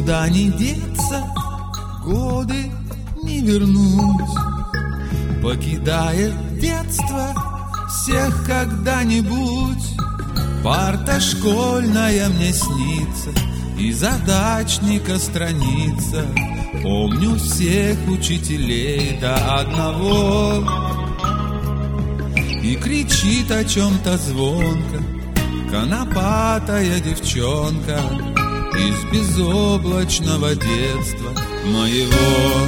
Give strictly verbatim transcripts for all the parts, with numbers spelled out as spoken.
никуда не деться, годы не вернуть. Покидает детство всех когда-нибудь. Парта школьная мне снится, и задачника страница. Помню всех учителей до одного. И кричит о чем-то звонко конопатая девчонка из безоблачного детства моего.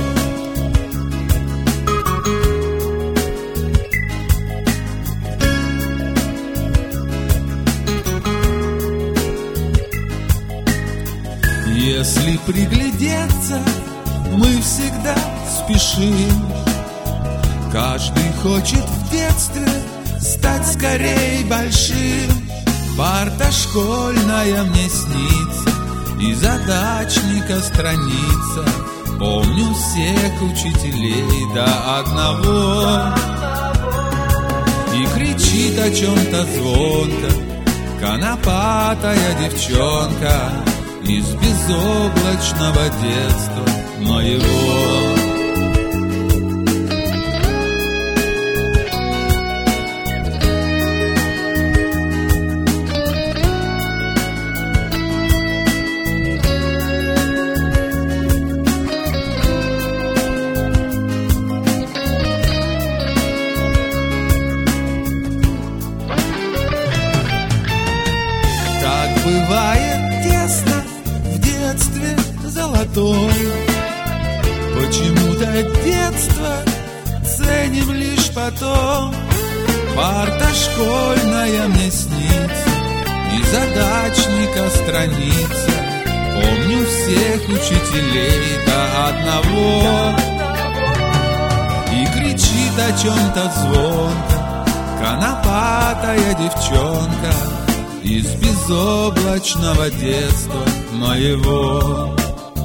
Если приглядеться, мы всегда спешим. Каждый хочет в детстве стать скорей большим. Парта школьная мне снится, и задачника страница. Помню всех учителей до одного. И кричит о чем-то звонко конопатая девчонка из безоблачного детства моего. Так бывает тесно в детстве золотом. Почему-то детство ценим лишь потом. Парта школьная мне снится, и задачника страница. Помню всех учителей до одного. И кричит о чем-то звонко конопатая девчонка из безоблачного детства моего.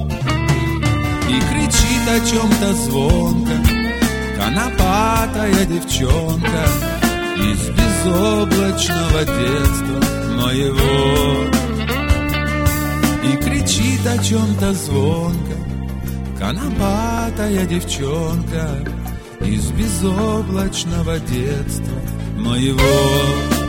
И кричит о чем-то звонко конопатая девчонка из безоблачного детства моего. И кричит о чем-то звонко конопатая девчонка из безоблачного детства моего.